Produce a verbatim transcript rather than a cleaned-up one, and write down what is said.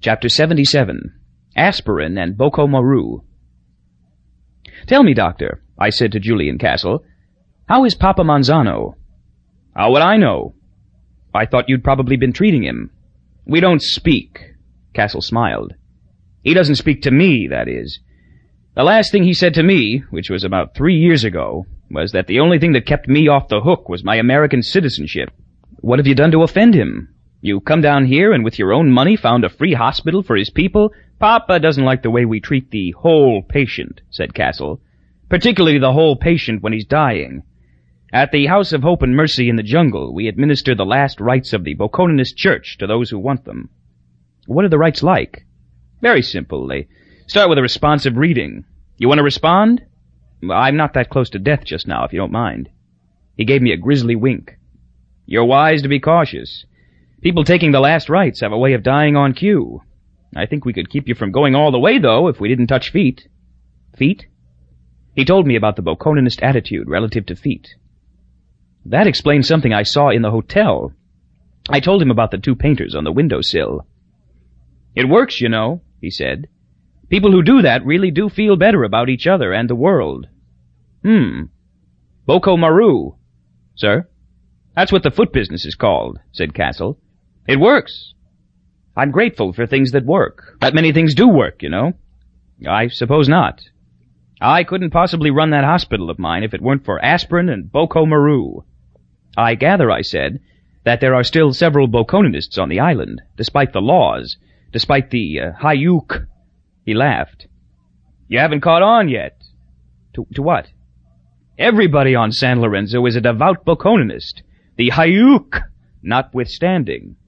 Chapter seventy-seven. Aspirin and Boko Maru. "Tell me, Doctor," I said to Julian Castle, "how is Papa Manzano?" "How would I know?" "I thought you'd probably been treating him." "We don't speak." Castle smiled. "He doesn't speak to me, that is. The last thing he said to me, which was about three years ago, was that the only thing that kept me off the hook was my American citizenship." "What have you done to offend him? You come down here and with your own money found a free hospital for his people?" "Papa doesn't like the way we treat the whole patient," said Castle, "particularly the whole patient when he's dying. At the House of Hope and Mercy in the jungle, we administer the last rites of the Bokononist Church to those who want them." "What are the rites like?" "Very simple. They start with a responsive reading. You want to respond?" "I'm not that close to death just now, if you don't mind." He gave me a grisly wink. "You're wise to be cautious. People taking the last rites have a way of dying on cue. I think we could keep you from going all the way, though, if we didn't touch feet." "Feet?" He told me about the Bokononist attitude relative to feet. That explained something I saw in the hotel. I told him about the two painters on the windowsill. "It works, you know," he said. "People who do that really do feel better about each other and the world." "Hmm. Boko Maru." "Sir?" "That's what the foot business is called," said Castle. "It works. I'm grateful for things that work. That many things do work, you know." "I suppose not. I couldn't possibly run that hospital of mine if it weren't for aspirin and Boko Maru." "I gather," I said, "that there are still several Bokononists on the island, despite the laws, despite the uh, Hayuk." He laughed. "You haven't caught on yet." To, to what?" "Everybody on San Lorenzo is a devout Bokononist, the Hayuk notwithstanding."